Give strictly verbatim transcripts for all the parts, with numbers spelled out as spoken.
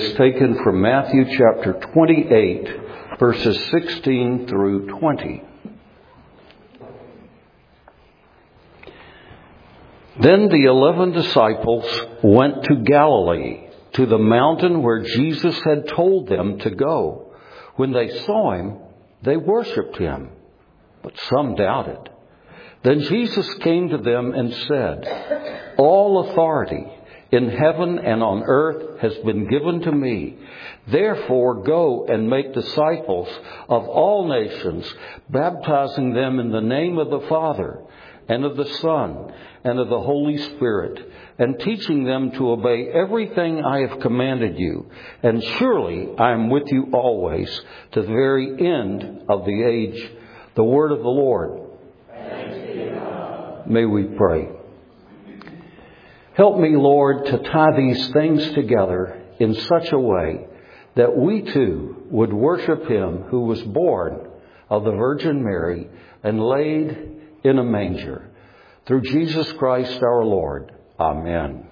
is taken from Matthew chapter twenty-eight, verses sixteen through twenty. Then the eleven disciples went to Galilee, to the mountain where Jesus had told them to go. When they saw him, they worshipped him, but some doubted. Then Jesus came to them and said, "All authority in heaven and on earth has been given to me. Therefore go and make disciples of all nations, baptizing them in the name of the Father and of the Son and of the Holy Spirit, and teaching them to obey everything I have commanded you. And surely I am with you always to the very end of the age." The word of the Lord. Thanks be to God. May we pray. Help me, Lord, to tie these things together in such a way that we too would worship him who was born of the Virgin Mary and laid in a manger. Through Jesus Christ our Lord. Amen.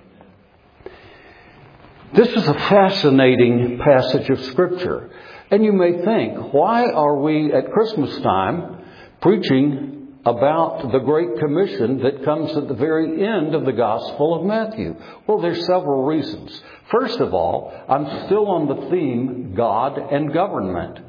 This is a fascinating passage of Scripture. And you may think, why are we at Christmas time preaching about the Great Commission that comes at the very end of the Gospel of Matthew? Well, there's several reasons. First of all, I'm still on the theme God and government.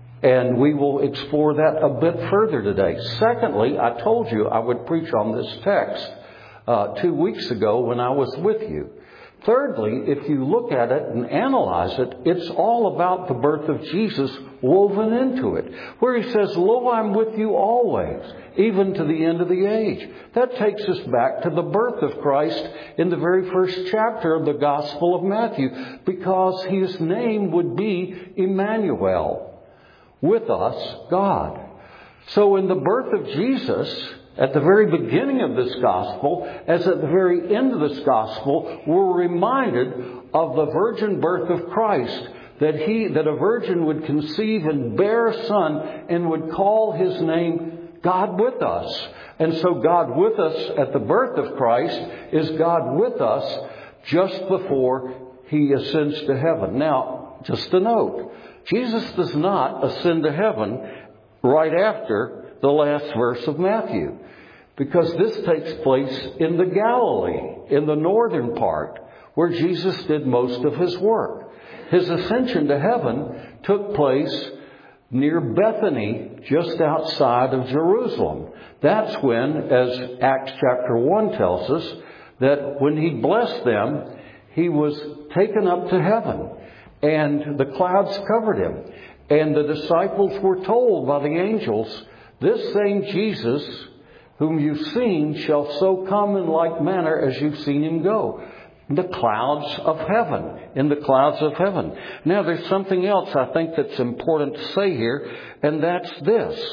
And we will explore that a bit further today. Secondly, I told you I would preach on this text uh, two weeks ago when I was with you. Thirdly, if you look at it and analyze it, it's all about the birth of Jesus woven into it, where he says, "Lo, I'm with you always, even to the end of the age." That takes us back to the birth of Christ in the very first chapter of the Gospel of Matthew, because his name would be Emmanuel, with us, God. So in the birth of Jesus, at the very beginning of this gospel, as at the very end of this gospel, we're reminded of the virgin birth of Christ, that he, that a virgin would conceive and bear a son and would call his name God with us. And so God with us at the birth of Christ is God with us just before he ascends to heaven. Now, just a note, Jesus does not ascend to heaven right after the last verse of Matthew, because this takes place in the Galilee, in the northern part, where Jesus did most of his work. His ascension to heaven took place near Bethany, just outside of Jerusalem. That's when, as Acts chapter one tells us, that when he blessed them, he was taken up to heaven, and the clouds covered him. And the disciples were told by the angels, "This same Jesus whom you've seen shall so come in like manner as you've seen him go." In the clouds of heaven. In the clouds of heaven. Now there's something else I think that's important to say here, and that's this.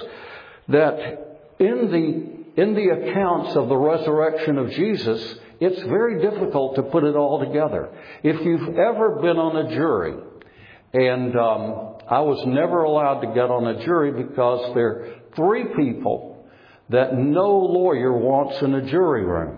That in the, in the accounts of the resurrection of Jesus, it's very difficult to put it all together. If you've ever been on a jury, and um, I was never allowed to get on a jury because there are three people that no lawyer wants in a jury room.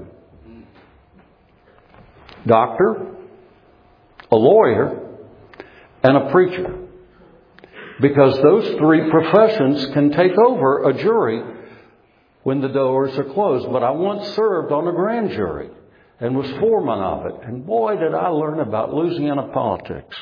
Doctor, a lawyer, and a preacher. Because those three professions can take over a jury when the doors are closed. But I once served on a grand jury and was foreman of it. And boy, did I learn about Louisiana politics.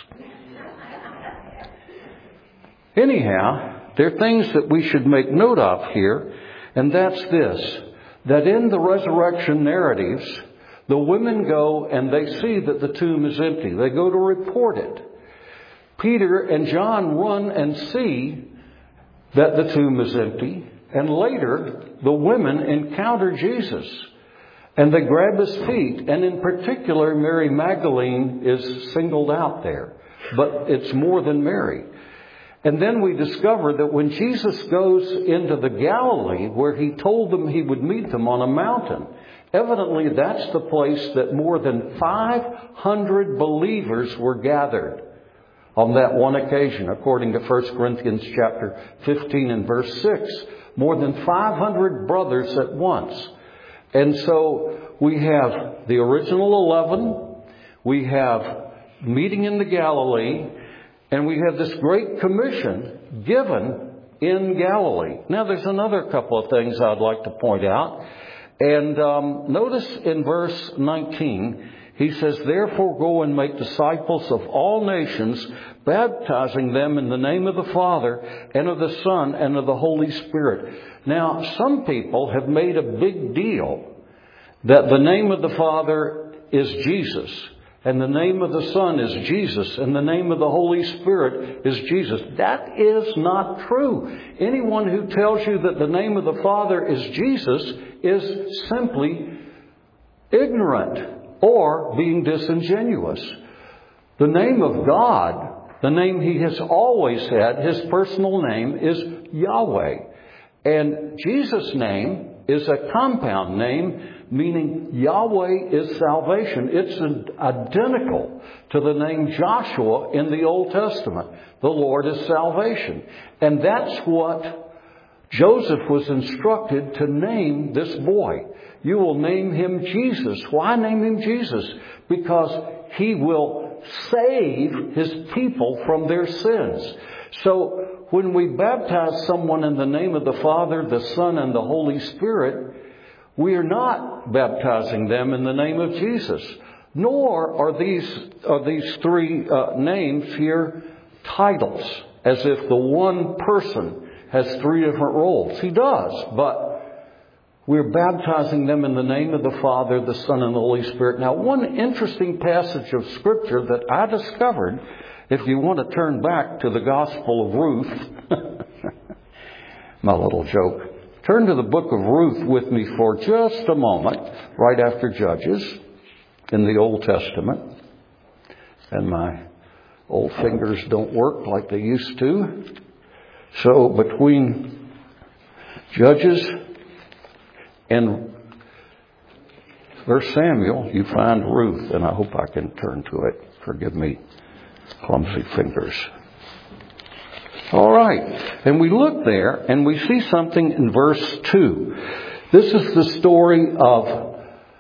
Anyhow, there are things that we should make note of here, and that's this, that in the resurrection narratives, the women go and they see that the tomb is empty. They go to report it. Peter and John run and see that the tomb is empty, and later the women encounter Jesus, and they grab his feet, and in particular Mary Magdalene is singled out there, but it's more than Mary. And then we discover that when Jesus goes into the Galilee, where he told them he would meet them on a mountain, evidently that's the place that more than five hundred believers were gathered on that one occasion, according to First Corinthians chapter fifteen and verse six. More than five hundred brothers at once. And so we have the original eleven. We have meeting in the Galilee, and we have this great commission given in Galilee. Now, there's another couple of things I'd like to point out. And um, notice in verse nineteen, he says, "Therefore go and make disciples of all nations, baptizing them in the name of the Father and of the Son and of the Holy Spirit." Now, some people have made a big deal that the name of the Father is Jesus, and the name of the Son is Jesus, and the name of the Holy Spirit is Jesus. That is not true. Anyone who tells you that the name of the Father is Jesus is simply ignorant or being disingenuous. The name of God, the name He has always had, His personal name, is Yahweh. And Jesus' name is a compound name, meaning Yahweh is salvation. It's identical to the name Joshua in the Old Testament. The Lord is salvation. And that's what Joseph was instructed to name this boy. You will name him Jesus. Why name him Jesus? Because he will save his people from their sins. So when we baptize someone in the name of the Father, the Son, and the Holy Spirit, we are not baptizing them in the name of Jesus. Nor are these, are these three uh, names here titles, as if the one person has three different roles. He does, but we're baptizing them in the name of the Father, the Son, and the Holy Spirit. Now, one interesting passage of Scripture that I discovered, if you want to turn back to the Gospel of Ruth, my little joke, turn to the book of Ruth with me for just a moment, right after Judges in the Old Testament. And my old fingers don't work like they used to. So between Judges and First Samuel, you find Ruth, and I hope I can turn to it. Forgive me, clumsy fingers. All right. And we look there and we see something in verse two. This is the story of,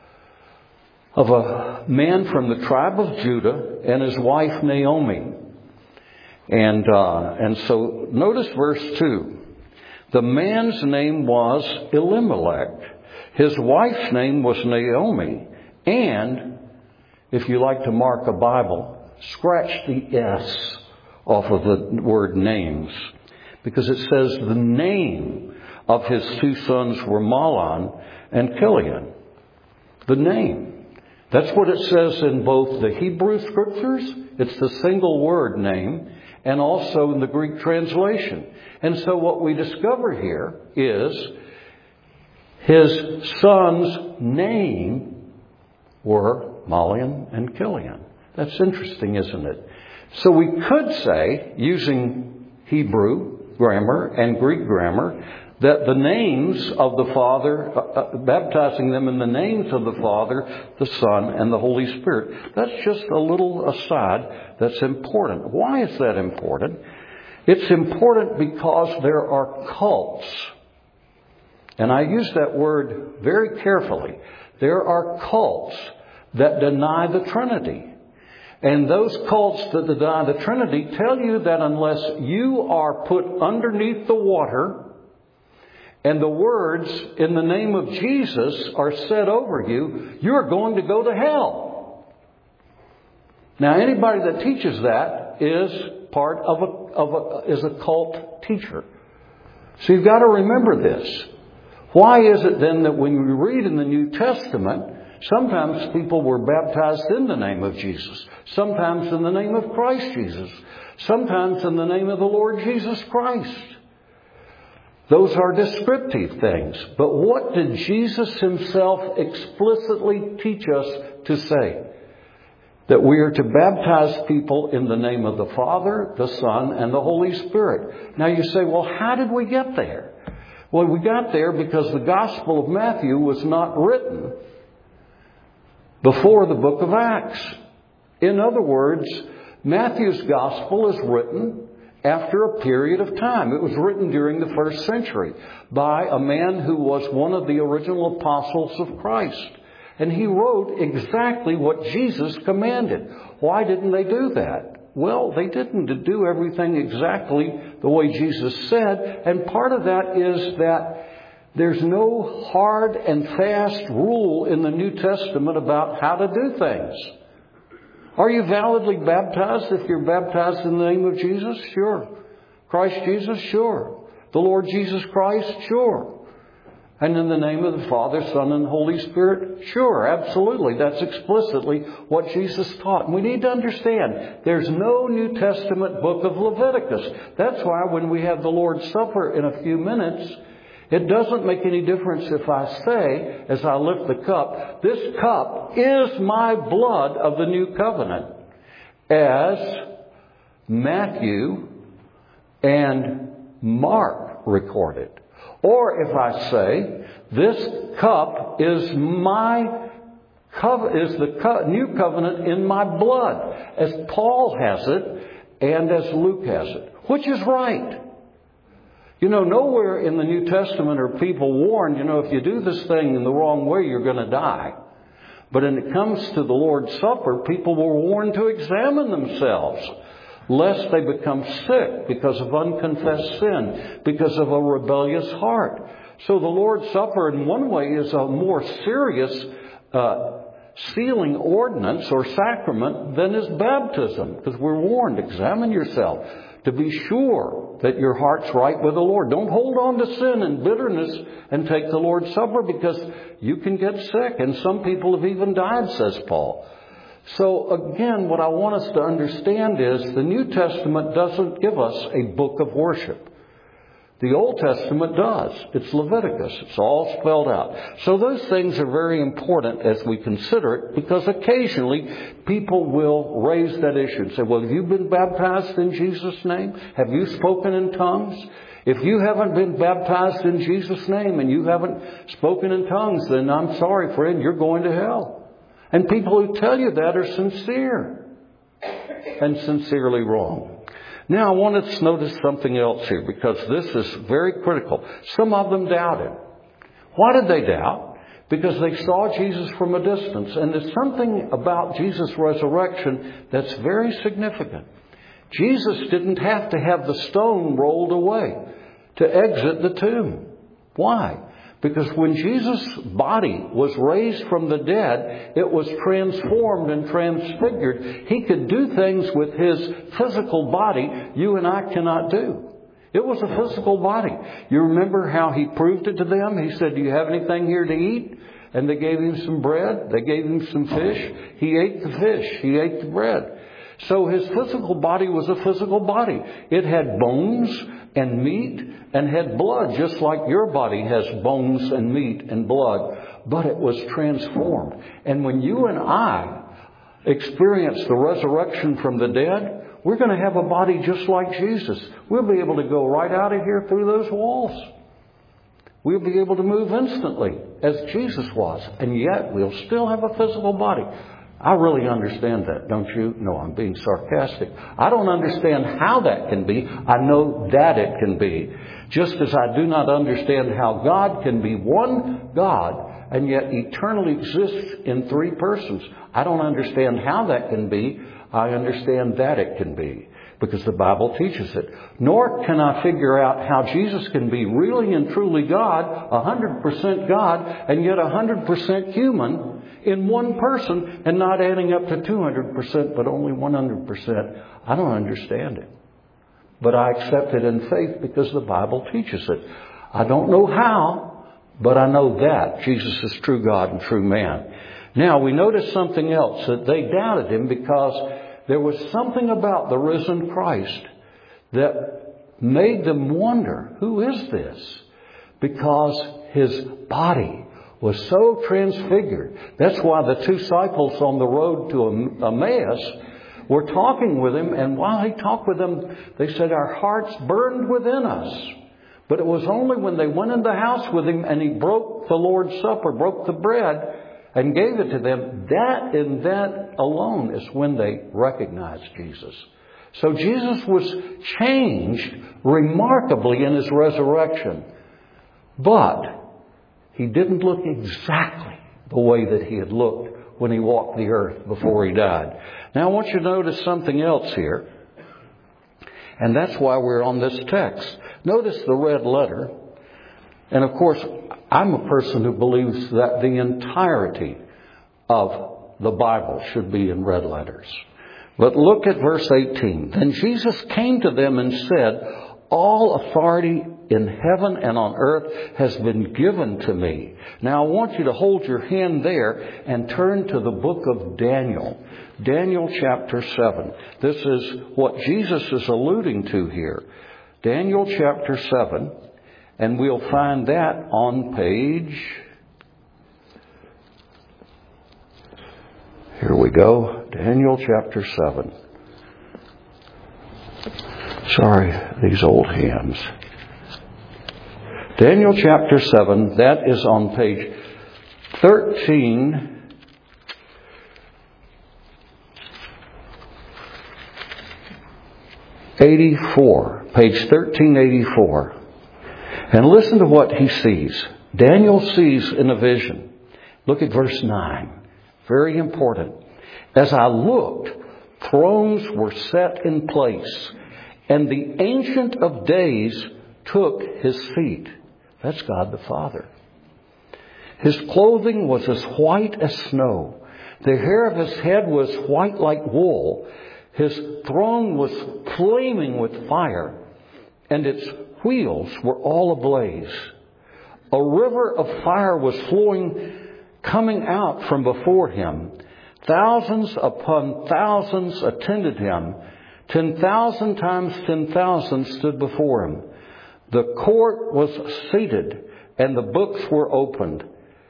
of a man from the tribe of Judah and his wife Naomi. And, uh, and so notice verse two. The man's name was Elimelech. His wife's name was Naomi. And if you like to mark a Bible, scratch the S off of the word names, because it says the name of his two sons were Mahlon and Chilion. The name. That's what it says in both the Hebrew Scriptures, it's the single word name, and also in the Greek translation. And so what we discover here is his sons' name were Mahlon and Chilion. That's interesting, isn't it? So we could say, using Hebrew grammar and Greek grammar, that the names of the Father, uh, baptizing them in the names of the Father, the Son, and the Holy Spirit. That's just a little aside that's important. Why is that important? It's important because there are cults. And I use that word very carefully. There are cults that deny the Trinity. And those cults that deny the Trinity tell you that unless you are put underneath the water and the words in the name of Jesus are said over you, you're going to go to hell. Now, anybody that teaches that is part of a, of a, is a cult teacher. So you've got to remember this. Why is it then that when we read in the New Testament, sometimes people were baptized in the name of Jesus. Sometimes in the name of Christ Jesus. Sometimes in the name of the Lord Jesus Christ. Those are descriptive things. But what did Jesus himself explicitly teach us to say? That we are to baptize people in the name of the Father, the Son, and the Holy Spirit. Now you say, well, how did we get there? Well, we got there because the Gospel of Matthew was not written before the book of Acts. In other words, Matthew's Gospel is written after a period of time. It was written during the first century by a man who was one of the original apostles of Christ. And he wrote exactly what Jesus commanded. Why didn't they do that? Well, they didn't do everything exactly the way Jesus said. And part of that is that there's no hard and fast rule in the New Testament about how to do things. Are you validly baptized if you're baptized in the name of Jesus? Sure. Christ Jesus? Sure. The Lord Jesus Christ? Sure. And in the name of the Father, Son, and Holy Spirit? Sure, absolutely. That's explicitly what Jesus taught. And we need to understand, there's no New Testament book of Leviticus. That's why when we have the Lord's Supper in a few minutes, it doesn't make any difference if I say, as I lift the cup, this cup is my blood of the new covenant, as Matthew and Mark recorded. Or if I say, this cup is my cov- is the co- new covenant in my blood, as Paul has it and as Luke has it. Which is right? You know, nowhere in the New Testament are people warned, you know, if you do this thing in the wrong way, you're going to die. But when it comes to the Lord's Supper, people were warned to examine themselves, lest they become sick because of unconfessed sin, because of a rebellious heart. So the Lord's Supper, in one way, is a more serious uh, sealing ordinance or sacrament than is baptism, because we're warned, examine yourself to be sure that your heart's right with the Lord. Don't hold on to sin and bitterness and take the Lord's Supper, because you can get sick. And some people have even died, says Paul. So again, what I want us to understand is the New Testament doesn't give us a book of worship. The Old Testament does. It's Leviticus. It's all spelled out. So those things are very important as we consider it, because occasionally people will raise that issue and say, well, have you been baptized in Jesus' name? Have you spoken in tongues? If you haven't been baptized in Jesus' name and you haven't spoken in tongues, then I'm sorry, friend, you're going to hell. And people who tell you that are sincere and sincerely wrong. Now, I want us to notice something else here, because this is very critical. Some of them doubted. Why did they doubt? Because they saw Jesus from a distance. And there's something about Jesus' resurrection that's very significant. Jesus didn't have to have the stone rolled away to exit the tomb. Why? Because when Jesus' body was raised from the dead, it was transformed and transfigured. He could do things with his physical body you and I cannot do. It was a physical body. You remember how he proved it to them? He said, do you have anything here to eat? And they gave him some bread. They gave him some fish. He ate the fish. He ate the bread. So his physical body was a physical body. It had bones and meat and had blood, just like your body has bones and meat and blood. But it was transformed. And when you and I experience the resurrection from the dead, we're going to have a body just like Jesus. We'll be able to go right out of here through those walls. We'll be able to move instantly as Jesus was. And yet we'll still have a physical body. I really understand that, don't you? No, I'm being sarcastic. I don't understand how that can be. I know that it can be. Just as I do not understand how God can be one God and yet eternally exists in three persons. I don't understand how that can be. I understand that it can be, because the Bible teaches it. Nor can I figure out how Jesus can be really and truly God, one hundred percent God, and yet one hundred percent human in one person, and not adding up to two hundred percent, but only one hundred percent. I don't understand it. But I accept it in faith because the Bible teaches it. I don't know how, but I know that Jesus is true God and true man. Now, we notice something else, that they doubted him because there was something about the risen Christ that made them wonder, who is this? Because his body was so transfigured. That's why the two disciples on the road to Emmaus were talking with him. And while he talked with them, they said, our hearts burned within us. But it was only when they went in the house with him and he broke the Lord's Supper, broke the bread, and gave it to them, that and that alone is when they recognized Jesus. So Jesus was changed remarkably in his resurrection. But he didn't look exactly the way that he had looked when he walked the earth before he died. Now I want you to notice something else here. And that's why we're on this text. Notice the red letter. And of course, I'm a person who believes that the entirety of the Bible should be in red letters. But look at verse eighteen. Then Jesus came to them and said, all authority in heaven and on earth has been given to me. Now I want you to hold your hand there and turn to the book of Daniel. Daniel chapter seven. This is what Jesus is alluding to here. Daniel chapter seven. And we'll find that on page... Here we go. Daniel chapter seven. Sorry, these old hands. Daniel chapter seven, that is on page thirteen eighty-four. Page thirteen eighty-four. And listen to what he sees. Daniel sees in a vision. Look at verse nine. Very important. As I looked, thrones were set in place, and the Ancient of Days took his seat. That's God the Father. His clothing was as white as snow. The hair of his head was white like wool. His throne was flaming with fire, and its wheels were all ablaze. A river of fire was flowing, coming out from before him. Thousands upon thousands attended him. Ten thousand times ten thousand stood before him. The court was seated, and the books were opened.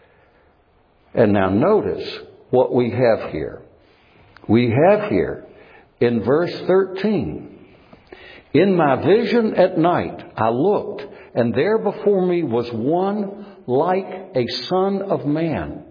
And now notice what we have here. We have here in verse thirteen, in my vision at night I looked, and there before me was one like a son of man.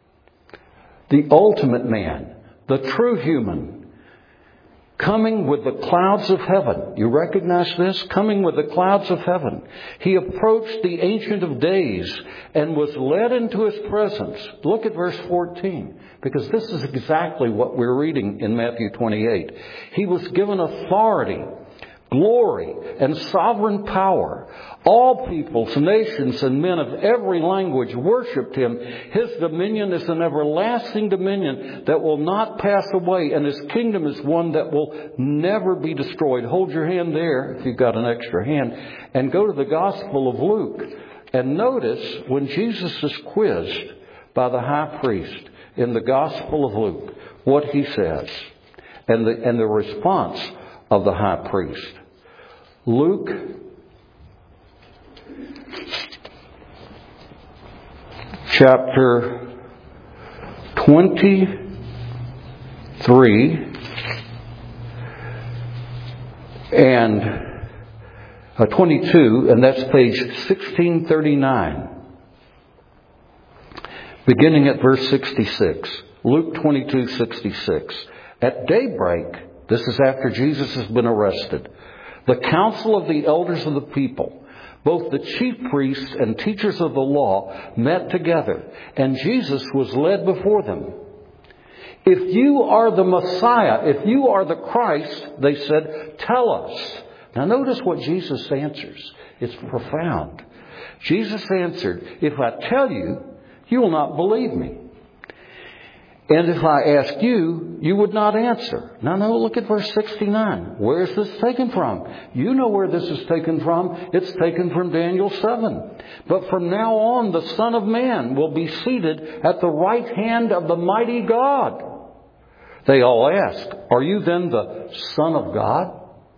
The ultimate man, the true human, coming with the clouds of heaven. You recognize this? Coming with the clouds of heaven. He approached the Ancient of Days and was led into his presence. Look at verse fourteen, because this is exactly what we're reading in Matthew twenty-eight. He was given authority, glory, and sovereign power. All peoples, nations, and men of every language worshipped him. His dominion is an everlasting dominion that will not pass away, and his kingdom is one that will never be destroyed. Hold your hand there, if you've got an extra hand, and go to the Gospel of Luke. And notice when Jesus is quizzed by the high priest in the Gospel of Luke, what he says, and the, and the response of the high priest. Luke chapter twenty-three and uh, twenty-two, and that's page sixteen thirty-nine, beginning at verse sixty-six. Luke twenty-two sixty-six. At daybreak, this is after Jesus has been arrested, the council of the elders of the people, both the chief priests and teachers of the law, met together, and Jesus was led before them. If you are the Messiah, if you are the Christ, they said, tell us. Now notice what Jesus answers. It's profound. Jesus answered, if I tell you, you will not believe me. And if I ask you, you would not answer. Now, now look at verse sixty-nine. Where is this taken from? You know where this is taken from. It's taken from Daniel seven. But from now on, the Son of Man will be seated at the right hand of the mighty God. They all asked, are you then the Son of God?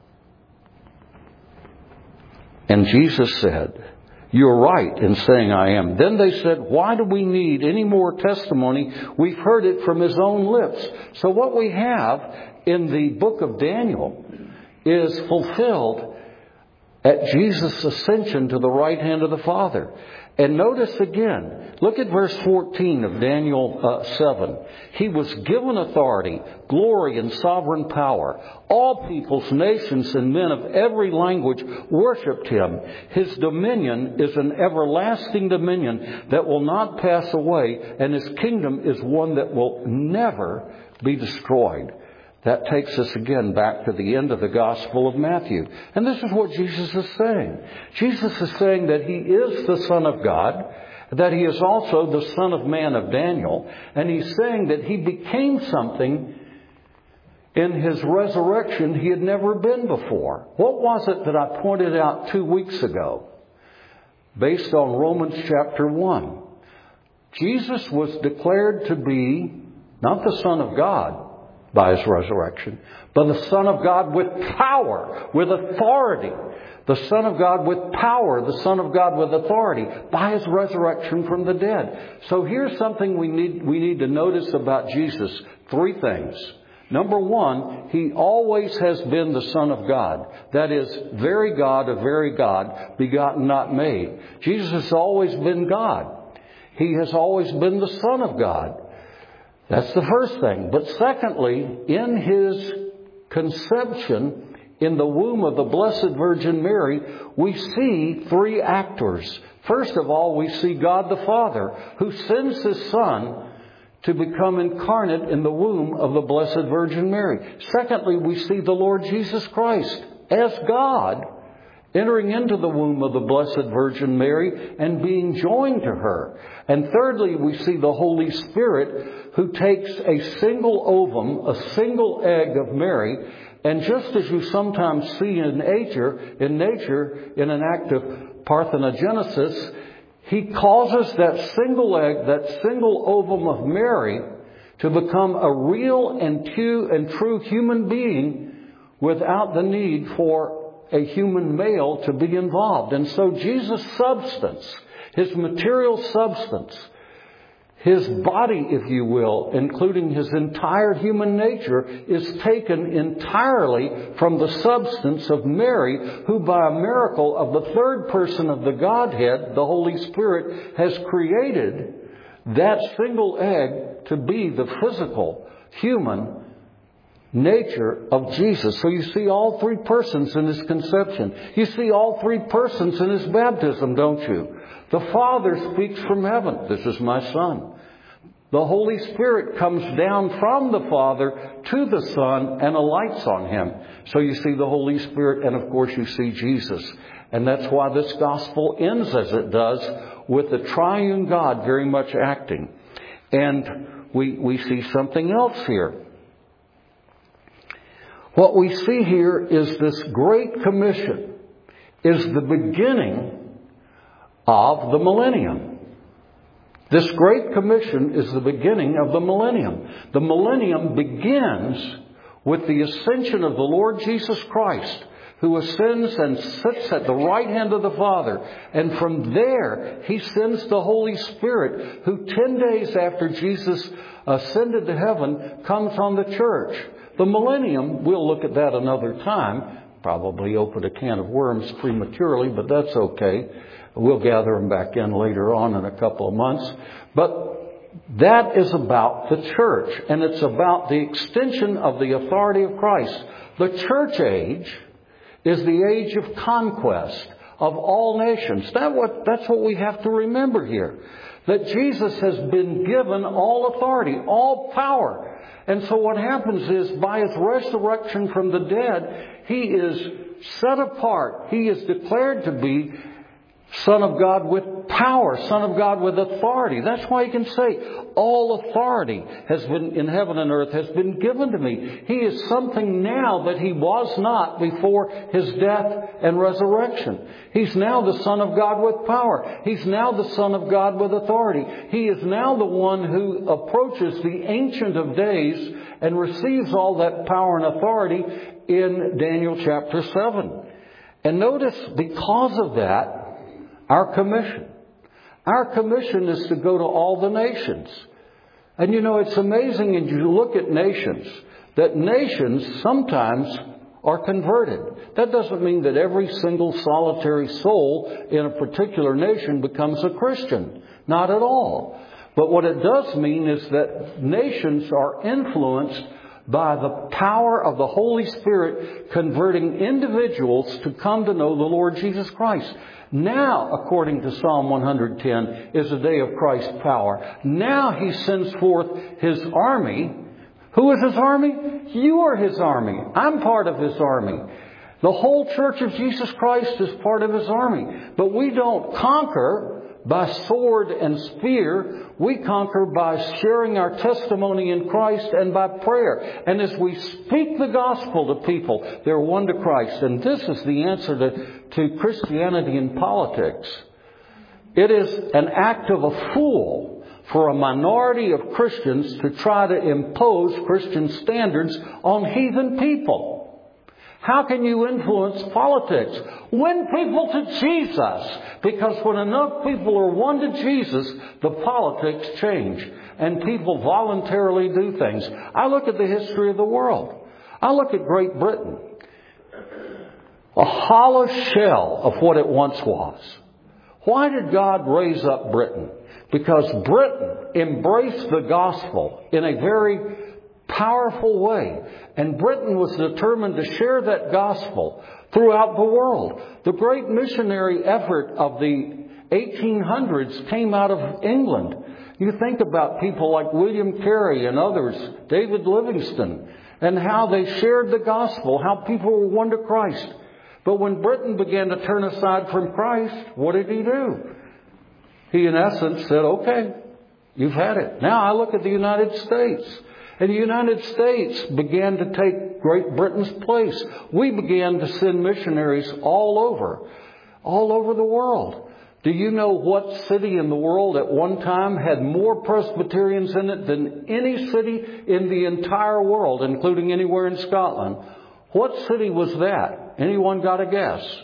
And Jesus said, you're right in saying I am. Then they said, why do we need any more testimony? We've heard it from his own lips. So what we have in the book of Daniel is fulfilled at Jesus' ascension to the right hand of the Father. And notice again, look at verse fourteen of Daniel uh, seven. He was given authority, glory, and sovereign power. All peoples, nations, and men of every language worshipped him. His dominion is an everlasting dominion that will not pass away, and his kingdom is one that will never be destroyed. That takes us again back to the end of the Gospel of Matthew. And this is what Jesus is saying. Jesus is saying that he is the Son of God, that he is also the Son of Man of Daniel, and he's saying that he became something in his resurrection he had never been before. What was it that I pointed out two weeks ago? Based on Romans chapter one. Jesus was declared to be not the Son of God by his resurrection, but the Son of God with power, with authority. The Son of God with power, the Son of God with authority by his resurrection from the dead. So here's something we need, we need to notice about Jesus. Three things. Number one, he always has been the Son of God. That is, very God of very God, begotten, not made. Jesus has always been God. He has always been the Son of God. That's the first thing. But secondly, in his conception in the womb of the Blessed Virgin Mary, we see three actors. First of all, we see God the Father, who sends his Son to become incarnate in the womb of the Blessed Virgin Mary. Secondly, we see the Lord Jesus Christ as God entering into the womb of the Blessed Virgin Mary and being joined to her. And thirdly, we see the Holy Spirit, who takes a single ovum, a single egg of Mary, and just as you sometimes see in nature, in nature, in an act of parthenogenesis, he causes that single egg, that single ovum of Mary, to become a real and true and true human being without the need for a human male to be involved. And so Jesus' substance, his material substance, his body, if you will, including his entire human nature, is taken entirely from the substance of Mary, who by a miracle of the third person of the Godhead, the Holy Spirit, has created that single egg to be the physical, human nature of Jesus. So you see all three persons in his conception. You see all three persons in his baptism, don't you? The Father speaks from heaven. This is my Son. The Holy Spirit comes down from the Father to the Son and alights on him. So you see the Holy Spirit, and of course you see Jesus. And that's why this gospel ends as it does, with the triune God very much acting. And we, we see something else here. What we see here is this Great Commission is the beginning of the millennium. This Great Commission is the beginning of the millennium. The millennium begins with the ascension of the Lord Jesus Christ, who ascends and sits at the right hand of the Father. And from there, he sends the Holy Spirit, who ten days after Jesus ascended to heaven, comes on the church. The millennium, we'll look at that another time. Probably open a can of worms prematurely, but that's okay. We'll gather them back in later on in a couple of months. But that is about the church, and it's about the extension of the authority of Christ. The church age is the age of conquest of all nations. That what, that's what we have to remember here. That Jesus has been given all authority, all power. And so what happens is, by his resurrection from the dead, he is set apart. He is declared to be Son of God with power, Son of God with authority. That's why he can say, all authority has been in heaven and earth has been given to me. He is something now that he was not before his death and resurrection. He's now the Son of God with power. He's now the Son of God with authority. He is now the one who approaches the Ancient of Days and receives all that power and authority in Daniel chapter seven. And notice, because of that, our commission. Our commission is to go to all the nations. And you know, it's amazing, and you look at nations, that nations sometimes are converted. That doesn't mean that every single solitary soul in a particular nation becomes a Christian. Not at all. But what it does mean is that nations are influenced by the power of the Holy Spirit converting individuals to come to know the Lord Jesus Christ. Now, according to Psalm one hundred ten, is the day of Christ's power. Now He sends forth His army. Who is His army? You are His army. I'm part of His army. The whole Church of Jesus Christ is part of His army. But we don't conquer by sword and spear. We conquer by sharing our testimony in Christ and by prayer. And as we speak the gospel to people, they're won to Christ. And this is the answer to, to Christianity in politics. It is an act of a fool for a minority of Christians to try to impose Christian standards on heathen people. How can you influence politics? Win people to Jesus. Because when enough people are won to Jesus, the politics change. And people voluntarily do things. I look at the history of the world. I look at Great Britain. A hollow shell of what it once was. Why did God raise up Britain? Because Britain embraced the gospel in a very powerful way. And Britain was determined to share that gospel throughout the world. The great missionary effort of the eighteen hundreds came out of England. You think about people like William Carey and others, David Livingstone, and how they shared the gospel, how people were won to Christ. But when Britain began to turn aside from Christ, what did he do? He, in essence, said, okay, you've had it. Now I look at the United States. And the United States began to take Great Britain's place. We began to send missionaries all over, all over the world. Do you know what city in the world at one time had more Presbyterians in it than any city in the entire world, including anywhere in Scotland? What city was that? Anyone got a guess?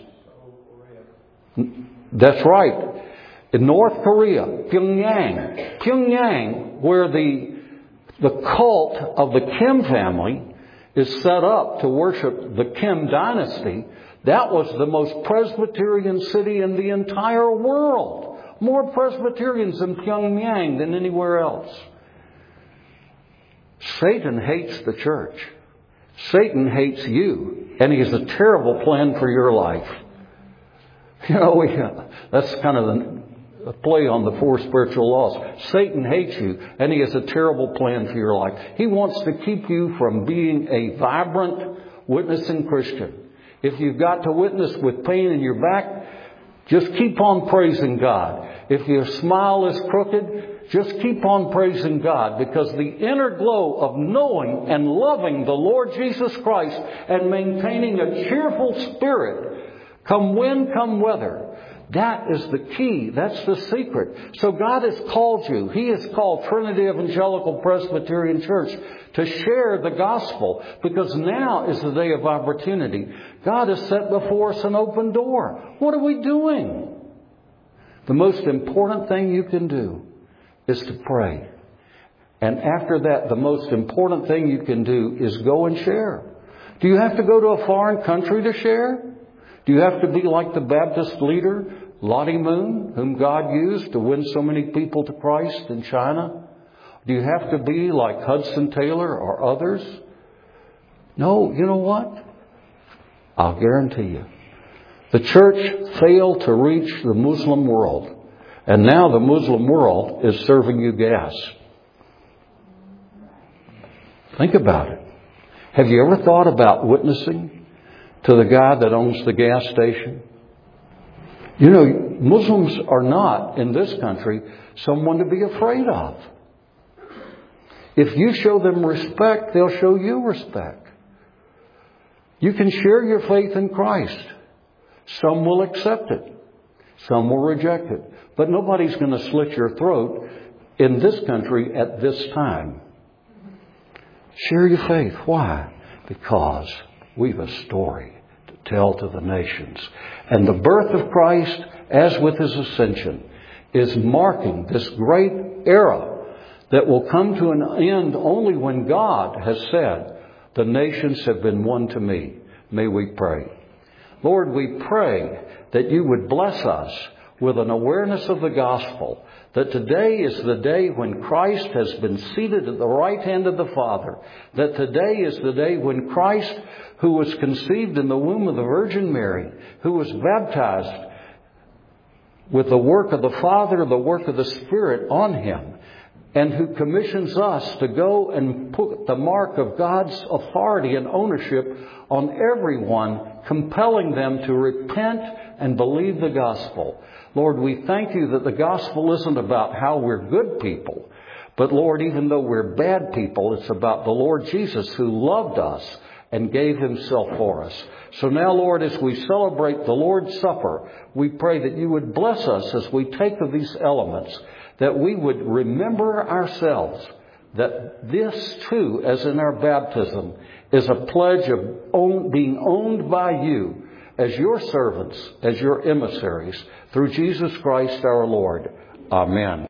That's right. In North Korea, Pyongyang. Pyongyang, where the The cult of the Kim family is set up to worship the Kim dynasty. That was the most Presbyterian city in the entire world. More Presbyterians in Pyongyang than anywhere else. Satan hates the church. Satan hates you. And he has a terrible plan for your life. You know, we, that's kind of the a play on the four spiritual laws. Satan hates you, and he has a terrible plan for your life. He wants to keep you from being a vibrant, witnessing Christian. If you've got to witness with pain in your back, just keep on praising God. If your smile is crooked, just keep on praising God, because the inner glow of knowing and loving the Lord Jesus Christ and maintaining a cheerful spirit, come wind, come weather, that is the key. That's the secret. So God has called you. He has called Trinity Evangelical Presbyterian Church to share the gospel, because now is the day of opportunity. God has set before us an open door. What are we doing? The most important thing you can do is to pray. And after that, the most important thing you can do is go and share. Do you have to go to a foreign country to share? Do you have to be like the Baptist leader, Lottie Moon, whom God used to win so many people to Christ in China? Do you have to be like Hudson Taylor or others? No, you know what? I'll guarantee you. The church failed to reach the Muslim world. And now the Muslim world is serving you gas. Think about it. Have you ever thought about witnessing to the guy that owns the gas station? You know, Muslims are not, in this country, someone to be afraid of. If you show them respect, they'll show you respect. You can share your faith in Christ. Some will accept it. Some will reject it. But nobody's going to slit your throat in this country at this time. Share your faith. Why? Because we've a story to tell to the nations. And the birth of Christ, as with His ascension, is marking this great era that will come to an end only when God has said, the nations have been won to me. may we pray. Lord, we pray that you would bless us with an awareness of the gospel, that today is the day when Christ has been seated at the right hand of the Father, that today is the day when Christ, who was conceived in the womb of the Virgin Mary, who was baptized with the work of the Father, the work of the Spirit on him, and who commissions us to go and put the mark of God's authority and ownership on everyone, compelling them to repent and believe the gospel. Lord, we thank you that the gospel isn't about how we're good people, but Lord, even though we're bad people, it's about the Lord Jesus who loved us and gave himself for us. So now, Lord, as we celebrate the Lord's Supper, we pray that you would bless us as we take of these elements, that we would remember ourselves that this too, as in our baptism, is a pledge of own, being owned by you as your servants, as your emissaries, through Jesus Christ our Lord. Amen.